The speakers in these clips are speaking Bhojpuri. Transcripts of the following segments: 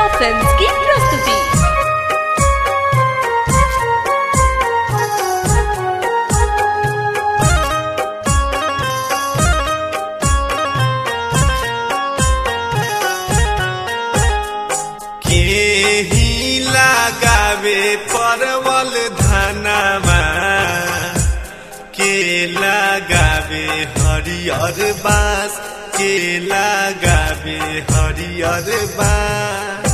फिल्म्स की प्रस्तुति। केही लगावे परवल धनमा, के लगावे हरियर बाँस, के लगावे हरियर बाँस।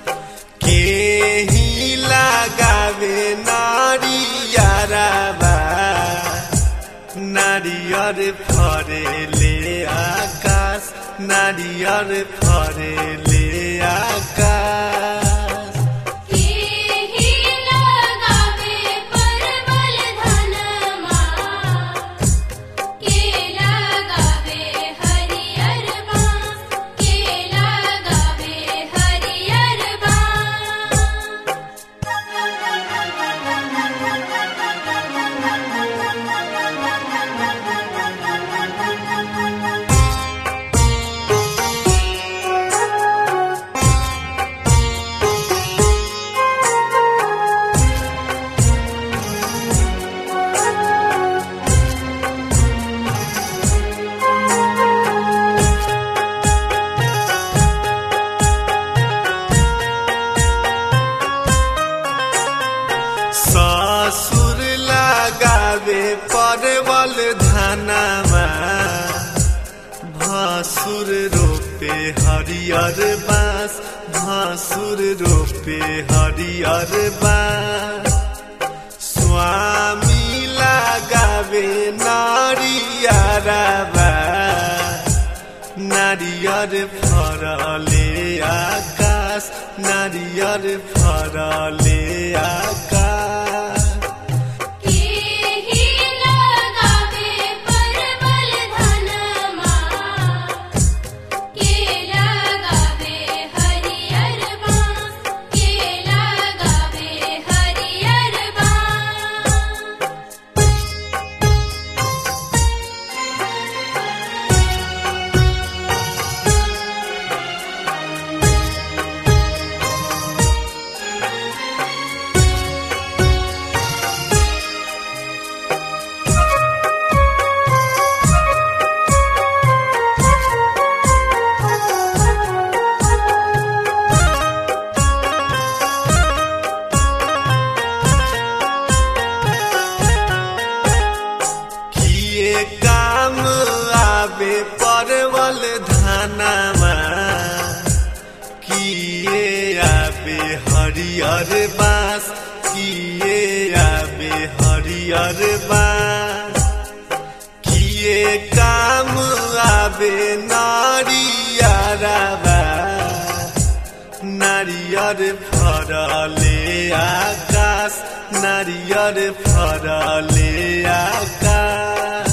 केही लगावे नारियर बाँस, नारियर फरेले आकाश, नारियर फरेले आकाश। ससुर लगावे परवल धनमा, भसुर रोपे हरियर बाँस, भसुर रोपे हरियर बाँस। स्वामी लगावे नारियर बाँस, नारियर फरले आकाश, नारियर फरले आकाश। काम आवे परवल धनमा, किए आवे हरियर बाँस, किए आवे हरियर बाँस। किए काम आवे नारियर बाँस, नारियर फरले आकाश, नारियर फरले आकाश।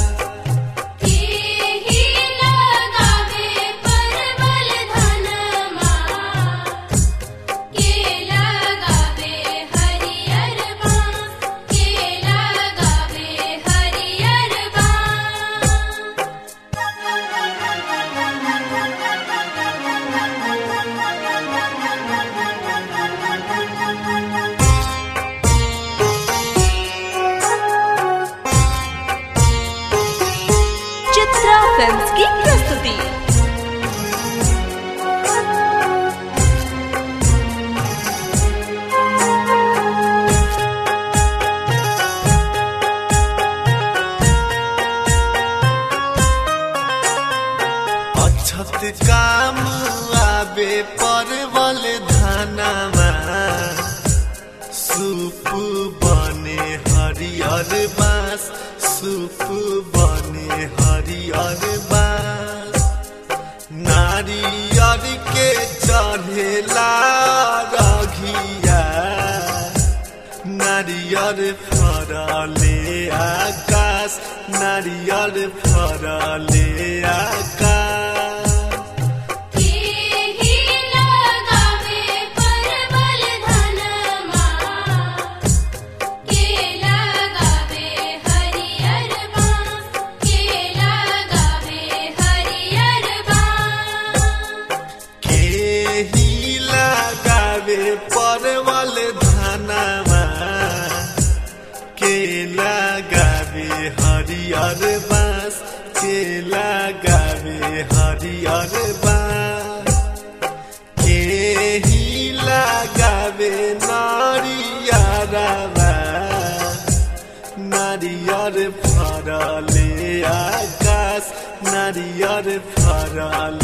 फिल्म्स की प्रस्तुति। अक्षत काम आवे परवल धनमा, सूप बने हरियर बाँस, सूप बने हरियर बाँस। नारियर के चढ़ेला रघिया, नारियर फरले आकाश, नारियर फरले आकाश। लगावे लगावे परवल धनमा के लगावे हरियर बाँस के लगावे हरियर बाँस केही लगावे नारियरवा नारियर फरले आकाश नारियर फरले